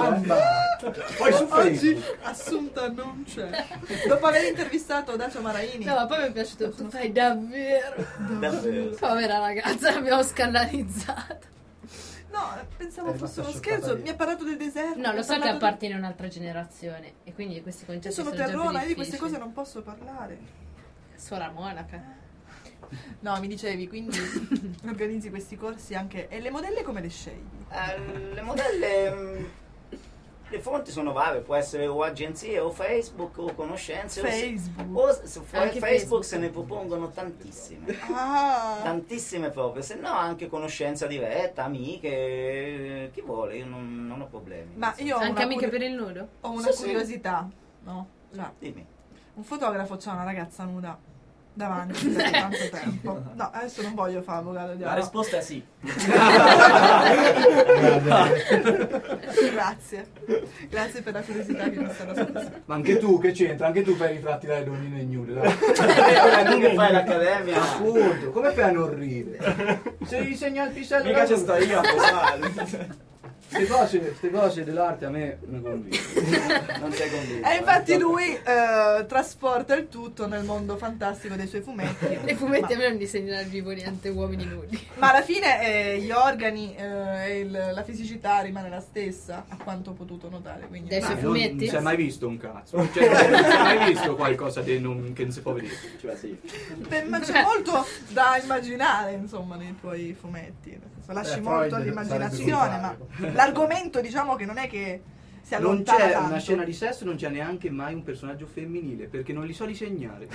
Poi su Oggi Facebook. Assunta non c'è. Dopo aver intervistato Dacio Maraini. No, ma poi mi è piaciuto. Tu fai davvero. Davvero. Povera ragazza, l'abbiamo scandalizzata. No, pensavo È fosse rimasta uno scioccata scherzo. lì. Mi ha parlato del deserto. No, mi lo ha so che parlato di- appartiene a un'altra generazione. E quindi questi Io concetti sono sono, già più terrona, io di queste difficili. cose non posso parlare. Suora monaca. No, mi dicevi, quindi organizzi questi corsi anche... E le modelle come le scegli? Eh, le modelle, mm, le fonti sono varie, può essere o agenzie o Facebook o conoscenze. o se- Facebook. O, su fa- Anche Facebook, Facebook. se ne propongono tantissime. Ah, Tantissime proprio, se no anche conoscenza diretta, amiche, chi vuole, io non, non ho problemi. ma io ho Anche una, amiche curio- per il nudo? ho una Sì, sì. curiosità, no? Cioè, Dimmi. un fotografo c'ha una ragazza nuda davanti da tanto tempo. No, adesso non voglio fare avvocato di La risposta è sì. Grazie. Grazie per la curiosità che mi stava soddisfacendo. Ma anche tu, che c'entra? Anche tu fai i ritratti dalle donnine nude, dai. Tu che fai l'accademia? Appunto, come fai a non ridere? Se gli segna il pisello... Mica ci sto io a posare. Queste cose, queste cose dell'arte a me mi convincono. Non sei convinto. E infatti eh? lui eh, trasporta il tutto nel mondo fantastico dei suoi fumetti. Nei fumetti a Ma, me non disegno dal vivo niente uomini nudi. ma alla fine eh, gli organi eh, e il- la fisicità rimane la stessa, a quanto ho potuto notare. Quindi, Dai ma- suoi Non, fumetti? non si è mai visto un cazzo. Cioè, non si è mai visto qualcosa di non- che non si può vedere. Cioè sì. per- ma c'è molto da immaginare, insomma, nei tuoi fumetti. Nel senso, lasci Eh, molto Freud all'immaginazione, ma sarebbe l'argomento diciamo che non è che si Non allontana c'è tanto. una scena di sesso, non c'è neanche mai un personaggio femminile, perché non li so disegnare.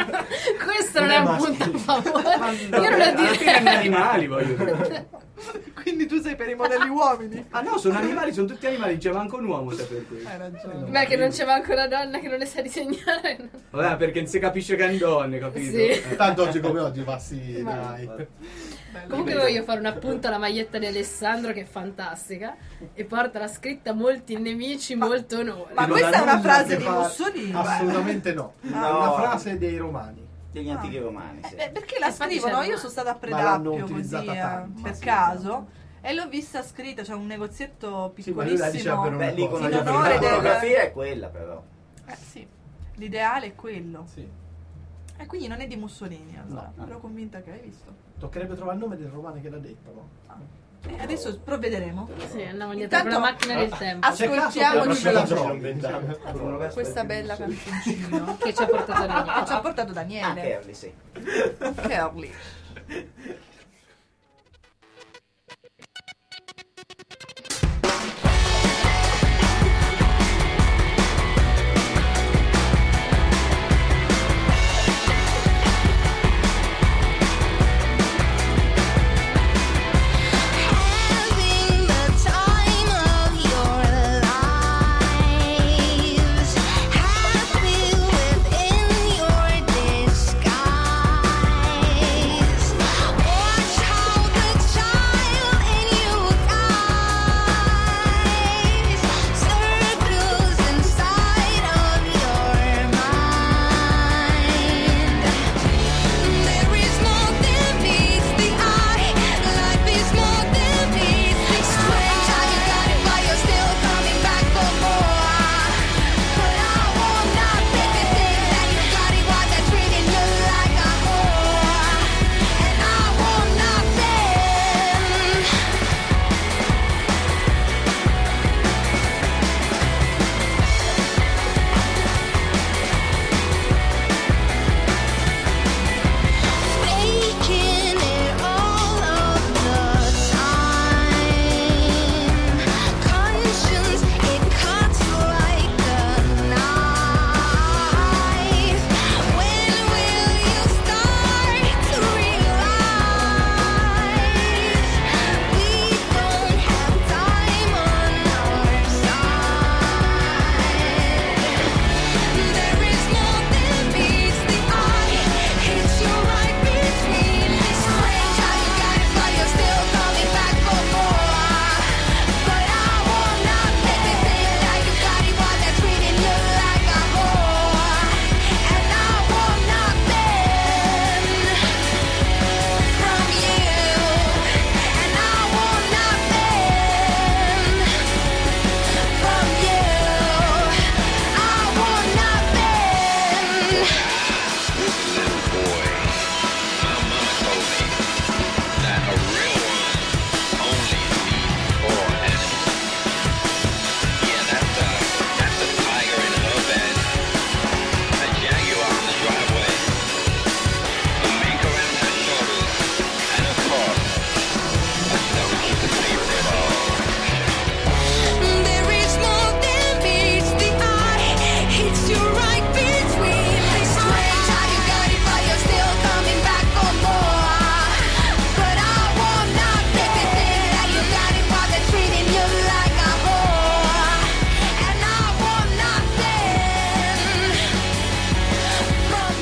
Questo non Non è è un maschio. punto a favore. Ma Io non lo alla fine direi. gli animali, voglio dire. Quindi tu sei per i modelli uomini. Ah no, sono animali, sono tutti animali, c'è manco un uomo se per questo. Hai ragione. Beh, che non c'è manco una donna che non le sa disegnare. Vabbè, perché non si capisce che è donne, capito? Sì. Eh. Tanto oggi come oggi passi, Ma- dai. Bello. Comunque voglio fare un appunto alla maglietta di Alessandro che è fantastica e porta la scritta molti nemici, molto onore. Ma Non questa ha è una nulla frase a che di fare- Mussolini. Assolutamente no. È No. una frase dei romani. Degli antichi romani, sì. Eh, perché la Infatti scrivono? c'era- Io sono stata a Ma l'hanno Predappio così utilizzata eh, tanto, per sì, caso e l'ho vista scritta, c'è un negozietto Sì, ma lui la diceva per piccolissimo. una Beh, lì con cosa. in la onore del- fotografia è quella però. Eh sì, l'ideale è quello. Sì. E quindi non è di Mussolini, allora. No. Ero convinta che hai visto. Toccherebbe trovare il nome del romano che l'ha detto, no? E adesso provvederemo. Sì, andiamo dietro con Intanto- la macchina del tempo As- C'è caso che Ascoltiamoci la prossima Ci sono giochi. vent'anni. questa bella canzoncina che ci ha portato che Daniele. ci ha portato Ah, Daniele. Kerli, sì. Curly. Having the time of your lives, happy within your disguise. Watch how the child in you dies. Circles inside of your mind. There is more than meets the eye. Life is more than meets the strange how you got it, but you're still coming back for more. But I will not let me think that you got it while they're treating you like a whore. And I will not bend. Faking it all of the time. Conscience, it cuts like a knife. When will you start to realize we don't have time on our side? There is more than meets the eye. Hits you right between the strange how you got it, but you're still coming back for more. But I will not let me think that you got it while they're treating you like a whore. And I will not bend from you. And I will not bend from you. I will not bend. There is more than meets the eye. Hits you right between the strange how you got it, but you're still coming back for more. But I will not let me think that you got it while they're treating you like a whore. And I will not bend from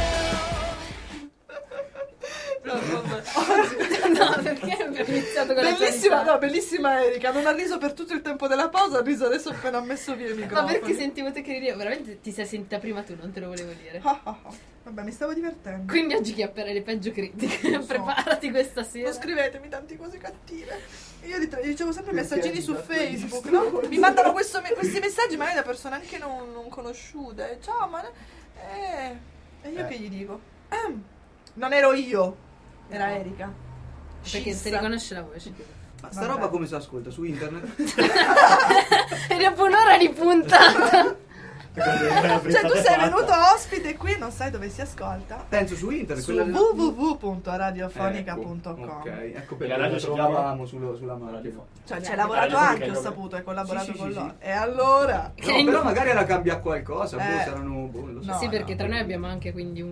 you. No, perché abbiamo iniziato con la Bellissima, qualità? no, bellissima Erika. Non ha riso per tutto il tempo della pausa, ha riso adesso appena ha messo via il Ma microfono. perché sentivo te che ridevo? Veramente ti sei sentita prima tu, non te lo volevo dire. Ah, ah, ah. Vabbè, mi stavo divertendo. Quindi oggi chiapperai le peggio critiche. Lo so. Preparati questa sera. Non scrivetemi tante cose cattive. Io gli, gli ricevo sempre Perché messaggini su da Facebook, questo? no? Mi mandano questo- questi messaggi magari da persone anche non, non conosciute. Ciao, ma... Eh, e io Eh. che gli dico? Ehm, non ero io, era Erika. Perché si Scissa. riconosce la voce. Ma sta Vabbè. roba come si ascolta? Su internet? E dopo un'ora di puntata. Cioè tu sei venuto ospite qui e non sai dove si ascolta? Penso su internet. Su quella del- w w w punto radiofonica punto com. Ok, ecco E la perché radio lo si trovavamo sullo- sulla macchina. Cioè ci Eh, hai lavorato Radio anche, ho Fonica, saputo, hai collaborato Sì, sì, con sì, loro. sì. E allora? No, però magari era cambia qualcosa, boh, Eh. saranno boh, lo so. No, sì, perché no. tra noi abbiamo anche quindi un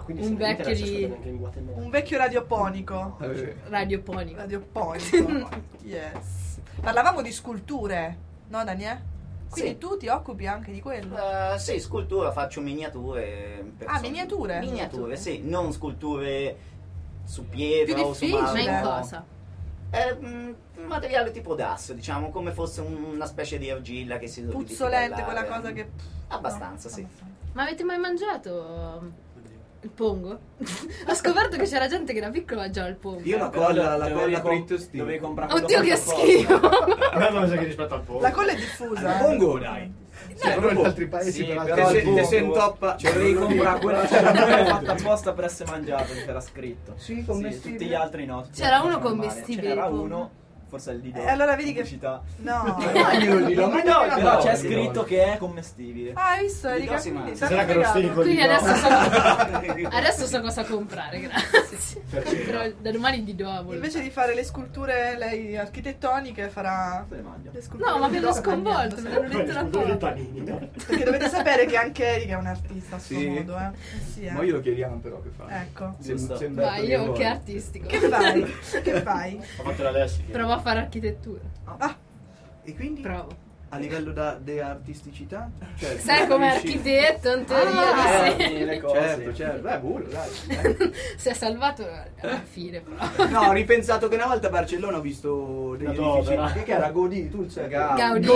Quindi Un se non mi vecchio interessa, di- ascoltami anche in Guatemala. Un vecchio radioponico. Eh, Radioponico. Radioponico. Yes. Parlavamo di sculture, no Daniele? Quindi Sì. tu ti occupi anche di quello? Eh, sì, scultura, faccio miniature. Ah, miniature? Miniature, sì, non sculture su pietra Più o su difficile. Ma marmo. in no. cosa? È un materiale tipo d'asso, diciamo, come fosse un- una specie di argilla che si Puzzolente, di quella cosa che... Abbastanza, no, sì. abbastanza. Ma avete mai mangiato il pongo? Ho scoperto che c'era gente che da piccola mangiava il pongo. Io la Però colla, la dovevi colla com- fritto stile. Dovevi comprare quello Oddio che fatto apposta. schifo! A me non sa che rispetto al pollo. La colla è diffusa. eh. Pongo, dai. Cioè, però in altri paesi Sì, per però Te altri il se- te pongo- se intoppa. Cioè, dovevi comprare quello c'era fatto apposta per essere mangiato, che c'era scritto. Sì, commestibile. tutti gli altri no. tutti gli C'era altri uno facevano male. commestibile, Ce n'era il pongo. uno, forse è il Lido. E allora vedi che- pubblicità. No. Glielo dirò, ma No, no, però c'è no, scritto no. che è commestibile. Ah, hai visto Erika? Dico, sì, Quindi ma- t'hanno Sarà che lo fregato. stilico Quindi di no. adesso so, adesso so cosa comprare, grazie. Perché? Però da domani di do Invece di fare le sculture lei architettoniche farà Se le mangia. le sculture No, ma di me l'ho Donna sconvolto, me Agnello, l'hanno sì. detto da Sculture di poco. panini, no? Perché dovete sapere che anche Erika è un artista a suo Sì. modo, eh. Eh sì, eh. Ma glielo chiediamo però che fa. Ecco. Sem- Giusto. sembra Vai, che io vuole. che artistico. Che fai? Che fai? Ho fatto la Lessi. Provo a fare architettura. Ah, E quindi Provo. a livello da, di artisticità? Cioè, Sai come riesci- architetto in teoria Ah, di Eh, sì. le cose. Certo, certo. Beh, buono, dai. Si è salvato alla fine però. No, ho ripensato che una volta a Barcellona ho visto degli Una edifici. opera. Che, che era Gaudì, tu sai. Gaudì.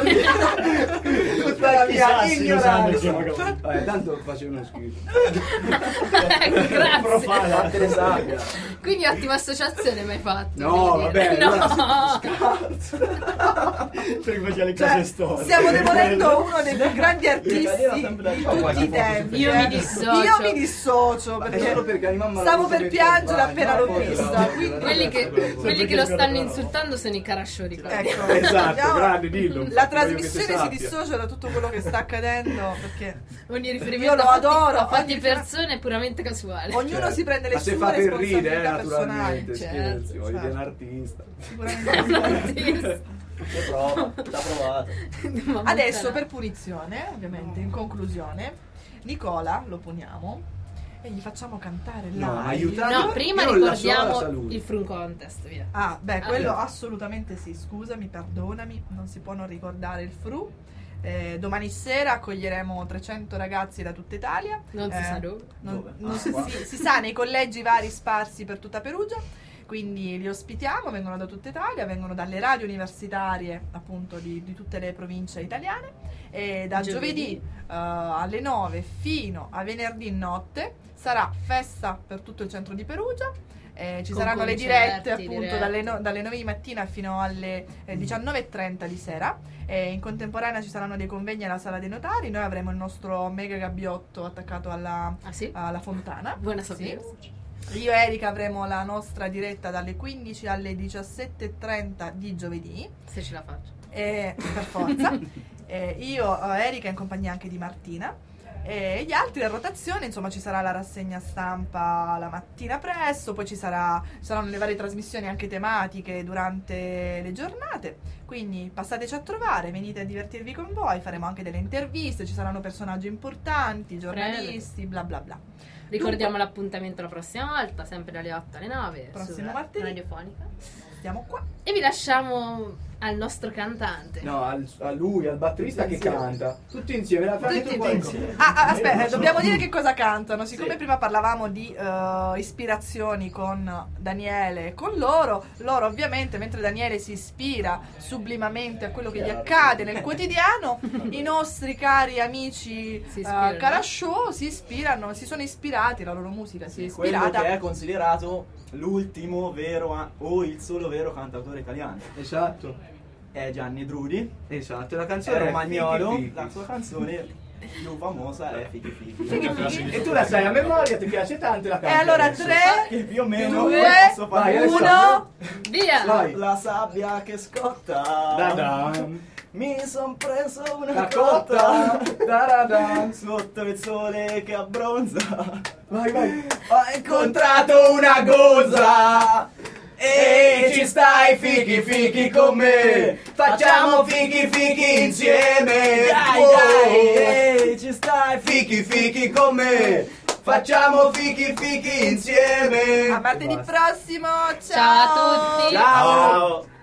Tutta la mia Sassi, lo sanno che siamo ignoranza. Gaudì. Vabbè, tanto facevano schifo. Ecco, grazie. Profana. Fatte le sabbia. Quindi ottima associazione mi hai fatto. No, devo dire. vabbè, No. allora Perché faceva le cioè, cose storiche. stiamo demolendo uno dei più grandi cadeva artisti sempre da di qua, tutti i qualche tempi. Io eh. mi dissocio. Io mi dissocio È perché solo perché la mia mamma stavo l'ha per visto piangere vent'anni, appena no? l'ho Poi vista. l'ho- Quindi- Quelli che, quelli che lo stanno Sempre insultando sono i carasciori. Ecco, Esatto, andiamo- grande, dillo. La Voglio che trasmissione si si sappia. dissocia da tutto quello che sta accadendo perché Ogni riferimento Io lo a fatti- adoro, a fatti ogni- persone è puramente casuale. ognuno Certo. si prende le Ma se sue fa per ridere, eh, responsabilità personali. naturalmente, Certo, scherzi, voglio dire un artista. Sicuramente. Che prova, l'ha provato. Ma Adesso molto per punizione, ovviamente, in conclusione, Nicola lo puniamo e gli facciamo cantare No, live. aiutate. No, prima Io non la so la ricordiamo salute. il Frum Contest, via. Ah, beh, quello Ah. assolutamente sì, scusami, perdonami, non si può non ricordare il Fru. Eh, domani sera accoglieremo trecento ragazzi da tutta Italia. Non si Eh, sa dove. non- Dove? non Ah, si, qua. si- si sa nei collegi vari sparsi per tutta Perugia. Quindi li ospitiamo, vengono da tutta Italia, vengono dalle radio universitarie appunto di, di tutte le province italiane e da Giovedì. giovedì, eh, alle nove fino a venerdì notte sarà festa per tutto il centro di Perugia. Eh, ci Con saranno le concerti, dirette appunto dirette. dalle, no- dalle nove di mattina fino alle eh, diciannove e trenta di sera. E in contemporanea ci saranno dei convegni alla sala dei notari. Noi avremo il nostro mega gabbiotto attaccato alla, Ah sì? alla fontana. Buona Sì. sapersi. Io e Erika avremo la nostra diretta dalle quindici alle diciassette e trenta di giovedì. Se ce la faccio. E, per forza. E io, eh, Erika, in compagnia anche di Martina. E gli altri a rotazione, insomma, ci sarà la rassegna stampa la mattina presto, poi ci, sarà, ci saranno le varie trasmissioni anche tematiche durante le giornate. Quindi passateci a trovare, venite a divertirvi con voi, faremo anche delle interviste, ci saranno personaggi importanti, giornalisti, bla bla bla. Ricordiamo l'appuntamento la prossima volta, sempre dalle otto alle nove. Prossimo su martedì. Radiofonica. Stiamo qua. E vi lasciamo al nostro cantante. No, al- a lui, al batterista che canta. Tutti insieme, la fai Tutti tu insieme. Ah, ah, aspetta, eh, dobbiamo dire che cosa cantano. Siccome prima parlavamo di eh, ispirazioni con Daniele e con loro, loro ovviamente, mentre Daniele si ispira sublimamente a quello che gli accade nel quotidiano, i nostri cari amici Si eh, ispirano. Carasciò si ispirano, si sono ispirati, la loro musica si è Quello ispirata. che è considerato l'ultimo vero a- o il solo vero cantautore italiano. Esatto, È Gianni Drudi, esatto. La è canzone è romagnolo, Fichi Fichi. la sua canzone più famosa è Fichi Fichi. E tu la sai a memoria, ti piace tanto la E canzone. allora adesso. tre, Che più o meno due, posso fare vai, adesso. uno. Via! Vai. La sabbia che scotta. Da-dam. Mi son preso una La cotta. cotta. Da-da-dam. Sotto il sole che abbronza. Vai, vai. Ho incontrato una gozza. E ci stai fichi fichi con me. Facciamo fichi fichi insieme. Dai Oh. dai. E ci stai Fichi fichi con me. facciamo fichi fichi insieme. A martedì Basta. prossimo, ciao! Ciao a tutti. Ciao. Ciao.